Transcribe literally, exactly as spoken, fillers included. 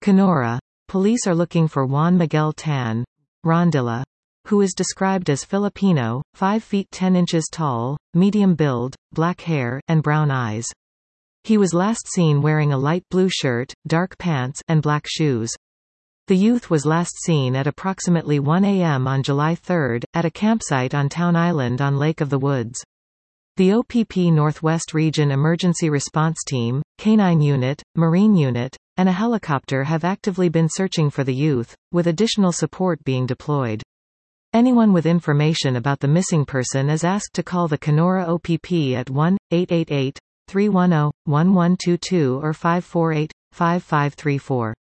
Kenora. Police are looking for Juan Miguel Tan Rondilla, who is described as Filipino, five feet ten inches tall, medium build, black hair, and brown eyes. He was last seen wearing a light blue shirt, dark pants, and black shoes. The youth was last seen at approximately one A M on July third, at a campsite on Town Island on Lake of the Woods. The O P P Northwest Region Emergency Response Team, Canine Unit, Marine Unit, and a helicopter have actively been searching for the youth, with additional support being deployed. Anyone with information about the missing person is asked to call the Kenora O P P at one eight eight eight, three one zero, one one two two or five four eight, five five three four.